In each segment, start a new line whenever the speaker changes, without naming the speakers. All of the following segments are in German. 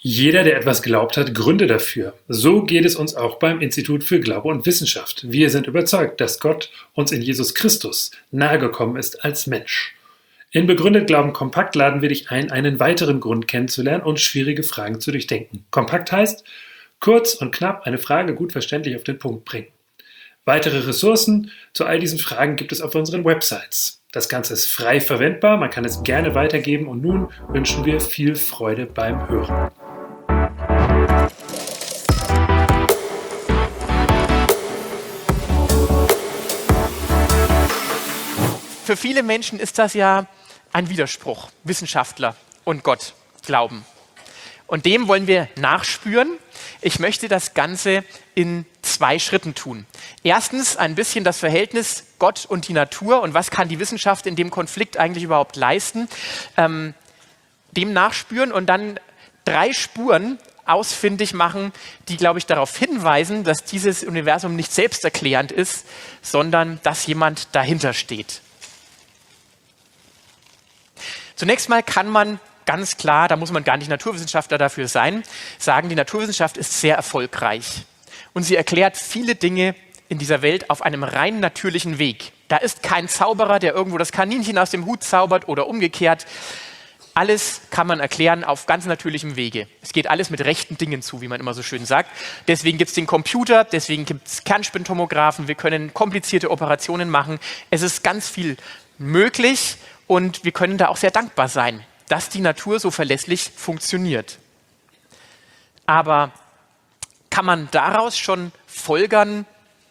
Jeder, der etwas glaubt, hat Gründe dafür. So geht es uns auch beim Institut für Glaube und Wissenschaft. Wir sind überzeugt, dass Gott uns in Jesus Christus nahegekommen ist als Mensch. In Begründet Glauben Kompakt laden wir dich ein, einen weiteren Grund kennenzulernen und schwierige Fragen zu durchdenken. Kompakt heißt, kurz und knapp eine Frage gut verständlich auf den Punkt bringen. Weitere Ressourcen zu all diesen Fragen gibt es auf unseren Websites. Das Ganze ist frei verwendbar, man kann es gerne weitergeben und nun wünschen wir viel Freude beim Hören.
Für viele Menschen ist das ja ein Widerspruch, Wissenschaftler und Gott glauben. Und dem wollen wir nachspüren. Ich möchte das Ganze in 2 Schritten tun. Erstens ein bisschen das Verhältnis Gott und die Natur und was kann die Wissenschaft in dem Konflikt eigentlich überhaupt leisten, dem nachspüren und dann 3 Spuren ausfindig machen, die, glaube ich, darauf hinweisen, dass dieses Universum nicht selbsterklärend ist, sondern dass jemand dahinter steht. Zunächst mal kann man ganz klar, da muss man gar nicht Naturwissenschaftler dafür sein, sagen, die Naturwissenschaft ist sehr erfolgreich. Und sie erklärt viele Dinge in dieser Welt auf einem rein natürlichen Weg. Da ist kein Zauberer, der irgendwo das Kaninchen aus dem Hut zaubert oder umgekehrt. Alles kann man erklären auf ganz natürlichem Wege. Es geht alles mit rechten Dingen zu, wie man immer so schön sagt. Deswegen gibt es den Computer, deswegen gibt es Kernspintomographen, wir können komplizierte Operationen machen. Es ist ganz viel möglich und wir können da auch sehr dankbar sein, dass die Natur so verlässlich funktioniert. Aber kann man daraus schon folgern,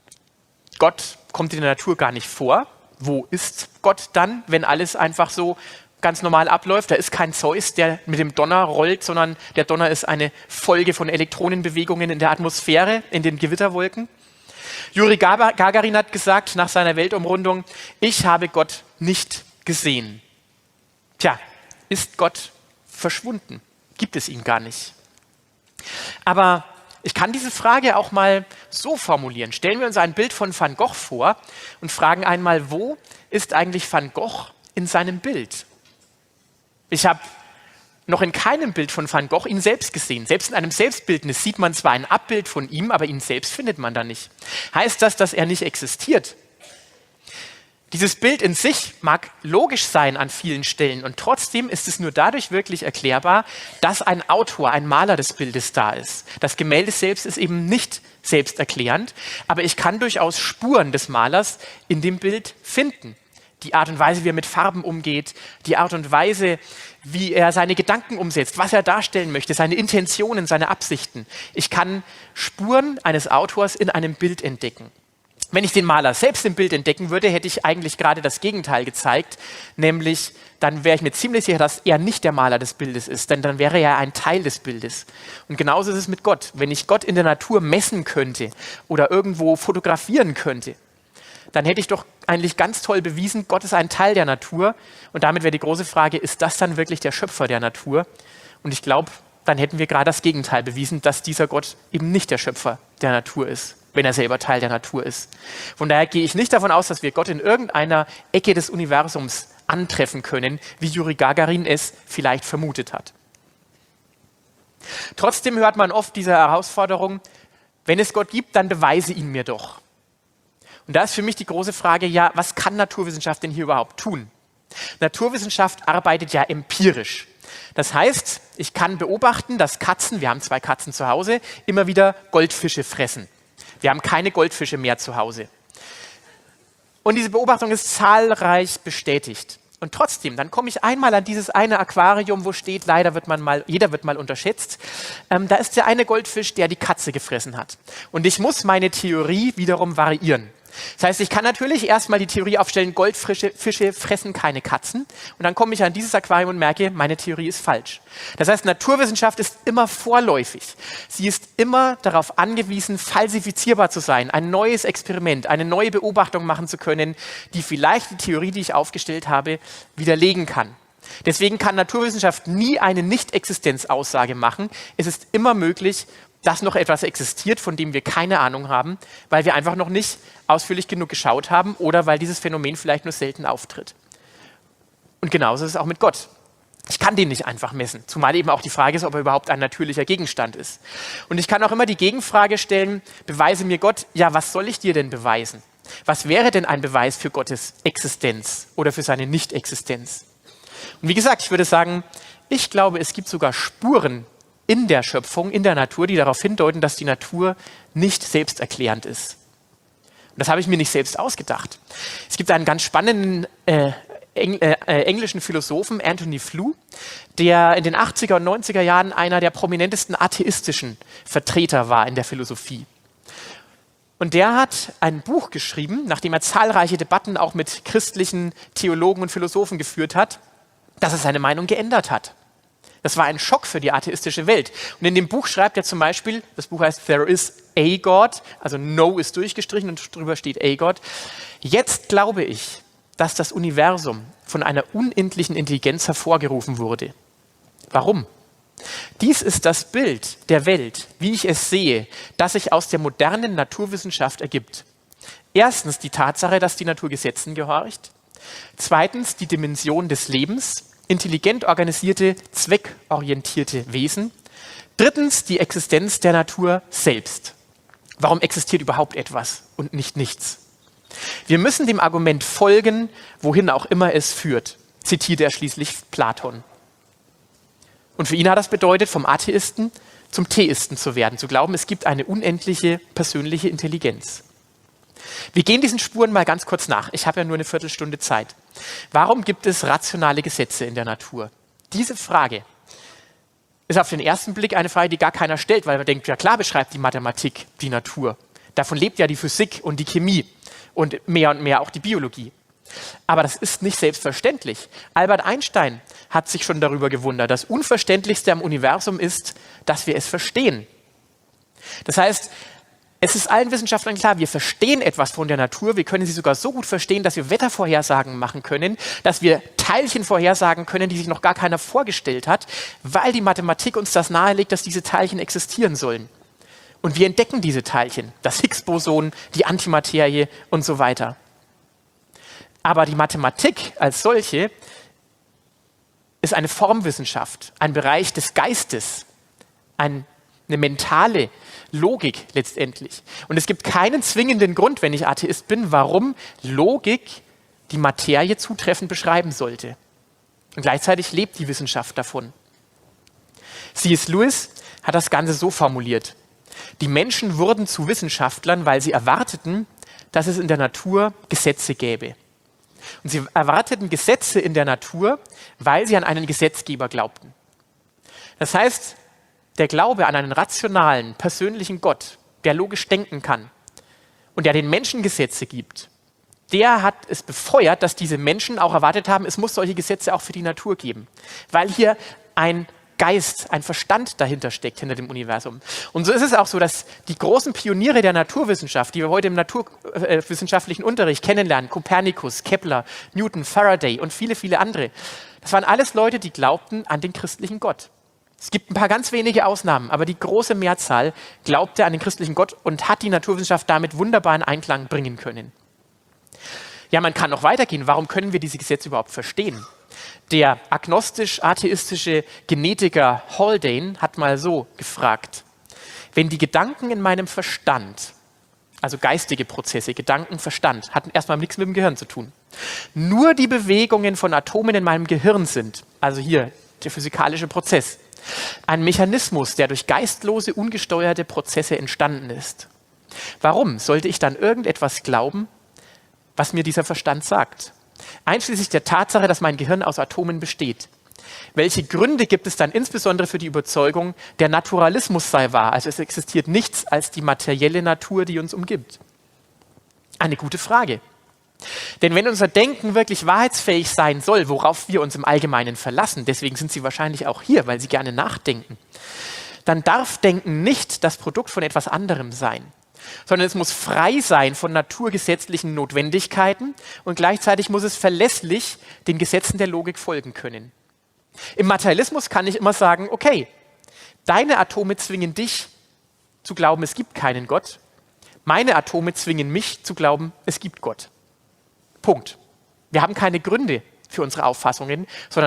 Gott kommt in der Natur gar nicht vor? Wo ist Gott dann, wenn alles einfach so ganz normal abläuft? Da ist kein Zeus, der mit dem Donner rollt, sondern der Donner ist eine Folge von Elektronenbewegungen in der Atmosphäre, in den Gewitterwolken. Juri Gagarin hat gesagt nach seiner Weltumrundung, ich habe Gott nicht gesehen. Tja, ist Gott verschwunden? Gibt es ihn gar nicht? Aber ich kann diese Frage auch mal so formulieren. Stellen wir uns ein Bild von Van Gogh vor und fragen einmal, wo ist eigentlich Van Gogh in seinem Bild? Ich habe noch in keinem Bild von Van Gogh ihn selbst gesehen. Selbst in einem Selbstbildnis sieht man zwar ein Abbild von ihm, aber ihn selbst findet man da nicht. Heißt das, dass er nicht existiert? Dieses Bild in sich mag logisch sein an vielen Stellen und trotzdem ist es nur dadurch wirklich erklärbar, dass ein Autor, ein Maler des Bildes da ist. Das Gemälde selbst ist eben nicht selbsterklärend, aber ich kann durchaus Spuren des Malers in dem Bild finden. Die Art und Weise, wie er mit Farben umgeht, die Art und Weise, wie er seine Gedanken umsetzt, was er darstellen möchte, seine Intentionen, seine Absichten. Ich kann Spuren eines Autors in einem Bild entdecken. Wenn ich den Maler selbst im Bild entdecken würde, hätte ich eigentlich gerade das Gegenteil gezeigt, nämlich dann wäre ich mir ziemlich sicher, dass er nicht der Maler des Bildes ist, denn dann wäre er ein Teil des Bildes. Und genauso ist es mit Gott. Wenn ich Gott in der Natur messen könnte oder irgendwo fotografieren könnte, dann hätte ich doch eigentlich ganz toll bewiesen, Gott ist ein Teil der Natur. Und damit wäre die große Frage, ist das dann wirklich der Schöpfer der Natur? Und ich glaube, dann hätten wir gerade das Gegenteil bewiesen, dass dieser Gott eben nicht der Schöpfer der Natur ist, wenn er selber Teil der Natur ist. Von daher gehe ich nicht davon aus, dass wir Gott in irgendeiner Ecke des Universums antreffen können, wie Juri Gagarin es vielleicht vermutet hat. Trotzdem hört man oft diese Herausforderung, wenn es Gott gibt, dann beweise ihn mir doch. Und da ist für mich die große Frage, ja, was kann Naturwissenschaft denn hier überhaupt tun? Naturwissenschaft arbeitet ja empirisch. Das heißt, ich kann beobachten, dass Katzen, wir haben 2 Katzen zu Hause, immer wieder Goldfische fressen. Wir haben keine Goldfische mehr zu Hause. Und diese Beobachtung ist zahlreich bestätigt. Und trotzdem, dann komme ich einmal an dieses eine Aquarium, wo steht, jeder wird mal unterschätzt. Da ist der eine Goldfisch, der die Katze gefressen hat. Und ich muss meine Theorie wiederum variieren. Das heißt, ich kann natürlich erstmal die Theorie aufstellen, Goldfische fressen keine Katzen. Und dann komme ich an dieses Aquarium und merke, meine Theorie ist falsch. Das heißt, Naturwissenschaft ist immer vorläufig. Sie ist immer darauf angewiesen, falsifizierbar zu sein, ein neues Experiment, eine neue Beobachtung machen zu können, die vielleicht die Theorie, die ich aufgestellt habe, widerlegen kann. Deswegen kann Naturwissenschaft nie eine Nicht-Existenz-Aussage machen. Es ist immer möglich, dass noch etwas existiert, von dem wir keine Ahnung haben, weil wir einfach noch nicht ausführlich genug geschaut haben oder weil dieses Phänomen vielleicht nur selten auftritt. Und genauso ist es auch mit Gott. Ich kann den nicht einfach messen, zumal eben auch die Frage ist, ob er überhaupt ein natürlicher Gegenstand ist. Und ich kann auch immer die Gegenfrage stellen, beweise mir Gott, ja, was soll ich dir denn beweisen? Was wäre denn ein Beweis für Gottes Existenz oder für seine Nicht-Existenz? Und wie gesagt, ich würde sagen, ich glaube, es gibt sogar Spuren in der Schöpfung, in der Natur, die darauf hindeuten, dass die Natur nicht selbsterklärend ist. Und das habe ich mir nicht selbst ausgedacht. Es gibt einen ganz spannenden englischen Philosophen, Anthony Flew, der in den 80er und 90er Jahren einer der prominentesten atheistischen Vertreter war in der Philosophie. Und der hat ein Buch geschrieben, nachdem er zahlreiche Debatten auch mit christlichen Theologen und Philosophen geführt hat, dass er seine Meinung geändert hat. Das war ein Schock für die atheistische Welt. Und in dem Buch schreibt er zum Beispiel, das Buch heißt There is a God, also No ist durchgestrichen und drüber steht a God. Jetzt glaube ich, dass das Universum von einer unendlichen Intelligenz hervorgerufen wurde. Warum? Dies ist das Bild der Welt, wie ich es sehe, das sich aus der modernen Naturwissenschaft ergibt. Erstens die Tatsache, dass die Natur Gesetzen gehorcht. Zweitens die Dimension des Lebens, intelligent organisierte, zweckorientierte Wesen. Drittens die Existenz der Natur selbst. Warum existiert überhaupt etwas und nicht nichts? Wir müssen dem Argument folgen, wohin auch immer es führt, zitiert er schließlich Platon. Und für ihn hat das bedeutet, vom Atheisten zum Theisten zu werden, zu glauben, es gibt eine unendliche persönliche Intelligenz. Wir gehen diesen Spuren mal ganz kurz nach. Ich habe ja nur eine Viertelstunde Zeit. Warum gibt es rationale Gesetze in der Natur? Diese Frage ist auf den ersten Blick eine Frage, die gar keiner stellt, weil man denkt, ja klar beschreibt die Mathematik die Natur. Davon lebt ja die Physik und die Chemie und mehr auch die Biologie. Aber das ist nicht selbstverständlich. Albert Einstein hat sich schon darüber gewundert. Das Unverständlichste am Universum ist, dass wir es verstehen. Das heißt, es ist allen Wissenschaftlern klar, wir verstehen etwas von der Natur, wir können sie sogar so gut verstehen, dass wir Wettervorhersagen machen können, dass wir Teilchen vorhersagen können, die sich noch gar keiner vorgestellt hat, weil die Mathematik uns das nahelegt, dass diese Teilchen existieren sollen. Und wir entdecken diese Teilchen, das Higgs-Boson, die Antimaterie und so weiter. Aber die Mathematik als solche ist eine Formwissenschaft, ein Bereich des Geistes, eine mentale Logik letztendlich. Und es gibt keinen zwingenden Grund, wenn ich Atheist bin, warum Logik die Materie zutreffend beschreiben sollte. Und gleichzeitig lebt die Wissenschaft davon. C.S. Lewis hat das Ganze so formuliert: Die Menschen wurden zu Wissenschaftlern, weil sie erwarteten, dass es in der Natur Gesetze gäbe. Und sie erwarteten Gesetze in der Natur, weil sie an einen Gesetzgeber glaubten. Das heißt, der Glaube an einen rationalen, persönlichen Gott, der logisch denken kann und der den Menschen Gesetze gibt, der hat es befeuert, dass diese Menschen auch erwartet haben, es muss solche Gesetze auch für die Natur geben, weil hier ein Geist, ein Verstand dahinter steckt, hinter dem Universum. Und so ist es auch so, dass die großen Pioniere der Naturwissenschaft, die wir heute im naturwissenschaftlichen Unterricht kennenlernen, Kopernikus, Kepler, Newton, Faraday und viele, viele andere, das waren alles Leute, die glaubten an den christlichen Gott. Es gibt ein paar ganz wenige Ausnahmen, aber die große Mehrzahl glaubte an den christlichen Gott und hat die Naturwissenschaft damit wunderbar in Einklang bringen können. Ja, man kann noch weitergehen. Warum können wir diese Gesetze überhaupt verstehen? Der agnostisch-atheistische Genetiker Haldane hat mal so gefragt: Wenn die Gedanken in meinem Verstand, also geistige Prozesse, Gedanken, Verstand, hatten erstmal nichts mit dem Gehirn zu tun, nur die Bewegungen von Atomen in meinem Gehirn sind, also hier der physikalische Prozess, ein Mechanismus, der durch geistlose, ungesteuerte Prozesse entstanden ist. Warum sollte ich dann irgendetwas glauben, was mir dieser Verstand sagt? Einschließlich der Tatsache, dass mein Gehirn aus Atomen besteht. Welche Gründe gibt es dann insbesondere für die Überzeugung, der Naturalismus sei wahr, also es existiert nichts als die materielle Natur, die uns umgibt? Eine gute Frage. Denn wenn unser Denken wirklich wahrheitsfähig sein soll, worauf wir uns im Allgemeinen verlassen, deswegen sind Sie wahrscheinlich auch hier, weil Sie gerne nachdenken, dann darf Denken nicht das Produkt von etwas anderem sein, sondern es muss frei sein von naturgesetzlichen Notwendigkeiten und gleichzeitig muss es verlässlich den Gesetzen der Logik folgen können. Im Materialismus kann ich immer sagen, okay, deine Atome zwingen dich zu glauben, es gibt keinen Gott, meine Atome zwingen mich zu glauben, es gibt Gott. Punkt. Wir haben keine Gründe für unsere Auffassungen, sondern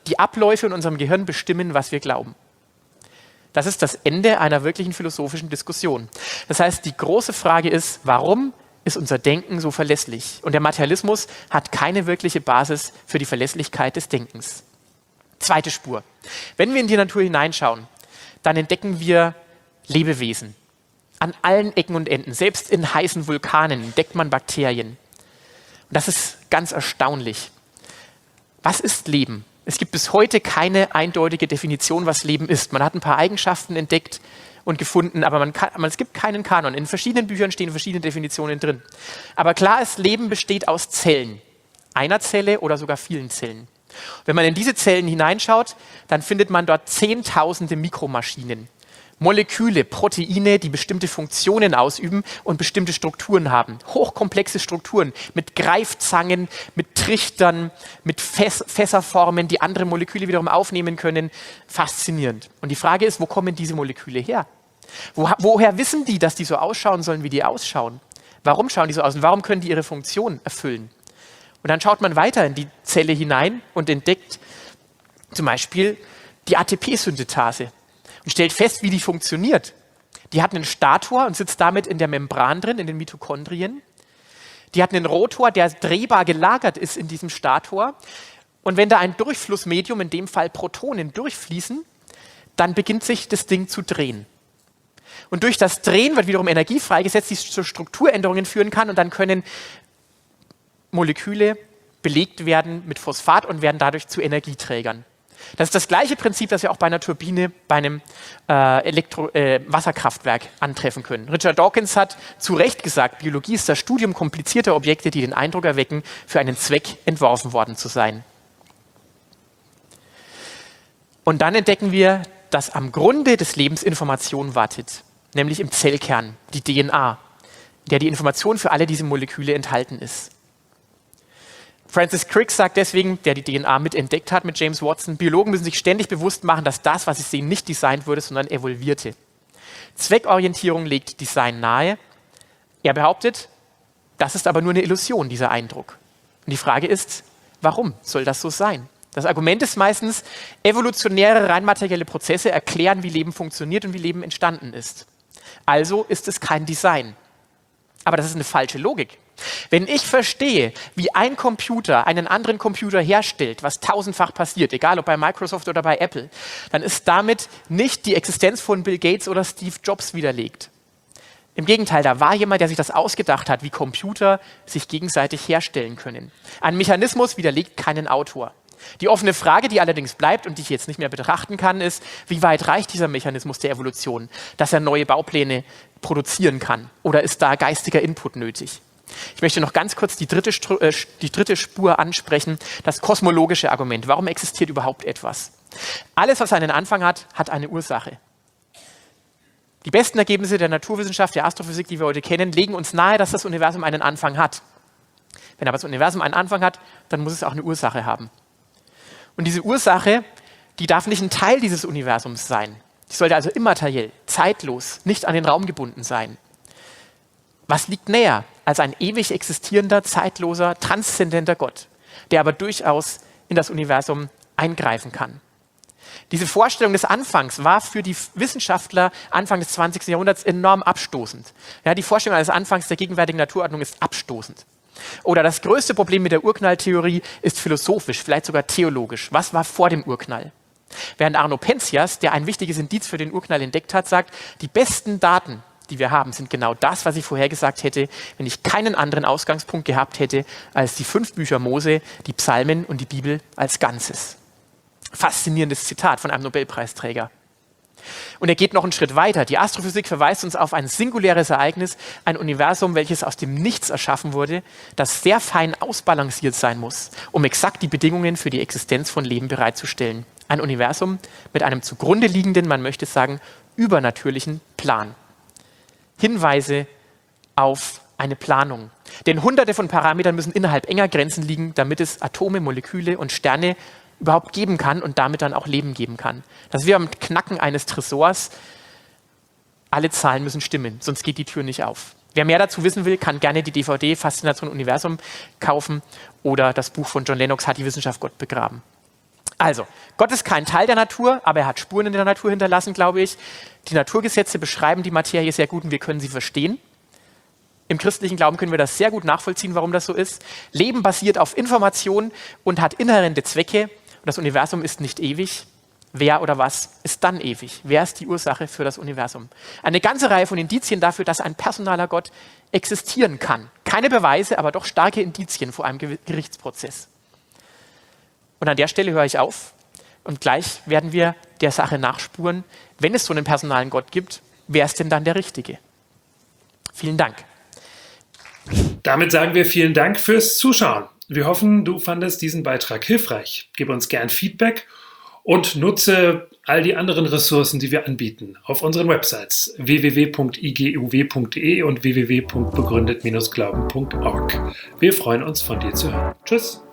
die Abläufe in unserem Gehirn bestimmen, was wir glauben. Das ist das Ende einer wirklichen philosophischen Diskussion. Das heißt, die große Frage ist, warum ist unser Denken so verlässlich? Und der Materialismus hat keine wirkliche Basis für die Verlässlichkeit des Denkens. Zweite Spur. Wenn wir in die Natur hineinschauen, dann entdecken wir Lebewesen. An allen Ecken und Enden, selbst in heißen Vulkanen, entdeckt man Bakterien. Und das ist ganz erstaunlich. Was ist Leben? Es gibt bis heute keine eindeutige Definition, was Leben ist. Man hat ein paar Eigenschaften entdeckt und gefunden, aber es gibt keinen Kanon. In verschiedenen Büchern stehen verschiedene Definitionen drin. Aber klar ist, Leben besteht aus Zellen. Einer Zelle oder sogar vielen Zellen. Wenn man in diese Zellen hineinschaut, dann findet man dort Zehntausende Mikromaschinen. Moleküle, Proteine, die bestimmte Funktionen ausüben und bestimmte Strukturen haben. Hochkomplexe Strukturen mit Greifzangen, mit Trichtern, mit Fässerformen, die andere Moleküle wiederum aufnehmen können. Faszinierend. Und die Frage ist, wo kommen diese Moleküle her? Woher wissen die, dass die so ausschauen sollen, wie die ausschauen? Warum schauen die so aus und warum können die ihre Funktion erfüllen? Und dann schaut man weiter in die Zelle hinein und entdeckt zum Beispiel die ATP-Synthetase. Und stellt fest, wie die funktioniert. Die hat einen Stator und sitzt damit in der Membran drin, in den Mitochondrien. Die hat einen Rotor, der drehbar gelagert ist in diesem Stator. Und wenn da ein Durchflussmedium, in dem Fall Protonen, durchfließen, dann beginnt sich das Ding zu drehen. Und durch das Drehen wird wiederum Energie freigesetzt, die zu Strukturänderungen führen kann. Und dann können Moleküle belegt werden mit Phosphat und werden dadurch zu Energieträgern. Das ist das gleiche Prinzip, das wir auch bei einer Turbine, bei einem Wasserkraftwerk antreffen können. Richard Dawkins hat zu Recht gesagt, Biologie ist das Studium komplizierter Objekte, die den Eindruck erwecken, für einen Zweck entworfen worden zu sein. Und dann entdecken wir, dass am Grunde des Lebens Information wartet, nämlich im Zellkern, die DNA, in der die Information für alle diese Moleküle enthalten ist. Francis Crick sagt deswegen, der die DNA mitentdeckt hat mit James Watson, Biologen müssen sich ständig bewusst machen, dass das, was sie sehen, nicht designt wurde, sondern evolvierte. Zweckorientierung legt Design nahe. Er behauptet, das ist aber nur eine Illusion, dieser Eindruck. Und die Frage ist, warum soll das so sein? Das Argument ist meistens, evolutionäre, rein materielle Prozesse erklären, wie Leben funktioniert und wie Leben entstanden ist. Also ist es kein Design. Aber das ist eine falsche Logik. Wenn ich verstehe, wie ein Computer einen anderen Computer herstellt, was tausendfach passiert, egal ob bei Microsoft oder bei Apple, dann ist damit nicht die Existenz von Bill Gates oder Steve Jobs widerlegt. Im Gegenteil, da war jemand, der sich das ausgedacht hat, wie Computer sich gegenseitig herstellen können. Ein Mechanismus widerlegt keinen Autor. Die offene Frage, die allerdings bleibt und die ich jetzt nicht mehr betrachten kann, ist, wie weit reicht dieser Mechanismus der Evolution, dass er neue Baupläne produzieren kann? Oder ist da geistiger Input nötig? Ich möchte noch ganz kurz die dritte Spur ansprechen, das kosmologische Argument. Warum existiert überhaupt etwas? Alles, was einen Anfang hat, hat eine Ursache. Die besten Ergebnisse der Naturwissenschaft, der Astrophysik, die wir heute kennen, legen uns nahe, dass das Universum einen Anfang hat. Wenn aber das Universum einen Anfang hat, dann muss es auch eine Ursache haben. Und diese Ursache, die darf nicht ein Teil dieses Universums sein. Die sollte also immateriell, zeitlos, nicht an den Raum gebunden sein. Was liegt näher als ein ewig existierender, zeitloser, transzendenter Gott, der aber durchaus in das Universum eingreifen kann? Diese Vorstellung des Anfangs war für die Wissenschaftler Anfang des 20. Jahrhunderts enorm abstoßend. Ja, die Vorstellung eines Anfangs der gegenwärtigen Naturordnung ist abstoßend. Oder das größte Problem mit der Urknalltheorie ist philosophisch, vielleicht sogar theologisch. Was war vor dem Urknall? Während Arno Penzias, der ein wichtiges Indiz für den Urknall entdeckt hat, sagt, die besten Daten, die wir haben, sind genau das, was ich vorhergesagt hätte, wenn ich keinen anderen Ausgangspunkt gehabt hätte als die 5 Bücher Mose, die Psalmen und die Bibel als Ganzes. Faszinierendes Zitat von einem Nobelpreisträger. Und er geht noch einen Schritt weiter. Die Astrophysik verweist uns auf ein singuläres Ereignis, ein Universum, welches aus dem Nichts erschaffen wurde, das sehr fein ausbalanciert sein muss, um exakt die Bedingungen für die Existenz von Leben bereitzustellen. Ein Universum mit einem zugrunde liegenden, man möchte sagen, übernatürlichen Plan. Hinweise auf eine Planung. Denn hunderte von Parametern müssen innerhalb enger Grenzen liegen, damit es Atome, Moleküle und Sterne überhaupt geben kann und damit dann auch Leben geben kann. Das ist wie beim Knacken eines Tresors. Alle Zahlen müssen stimmen, sonst geht die Tür nicht auf. Wer mehr dazu wissen will, kann gerne die DVD Faszination Universum kaufen oder das Buch von John Lennox, Hat die Wissenschaft Gott begraben? Also, Gott ist kein Teil der Natur, aber er hat Spuren in der Natur hinterlassen, glaube ich. Die Naturgesetze beschreiben die Materie sehr gut und wir können sie verstehen. Im christlichen Glauben können wir das sehr gut nachvollziehen, warum das so ist. Leben basiert auf Information und hat inhärente Zwecke. Und das Universum ist nicht ewig. Wer oder was ist dann ewig? Wer ist die Ursache für das Universum? Eine ganze Reihe von Indizien dafür, dass ein personaler Gott existieren kann. Keine Beweise, aber doch starke Indizien vor einem Gerichtsprozess. Und an der Stelle höre ich auf und gleich werden wir der Sache nachspuren. Wenn es so einen personalen Gott gibt, wer ist denn dann der Richtige? Vielen Dank.
Damit sagen wir vielen Dank fürs Zuschauen. Wir hoffen, du fandest diesen Beitrag hilfreich. Gib uns gern Feedback und nutze all die anderen Ressourcen, die wir anbieten, auf unseren Websites www.iguw.de und www.begründet-glauben.org. Wir freuen uns, von dir zu hören. Tschüss!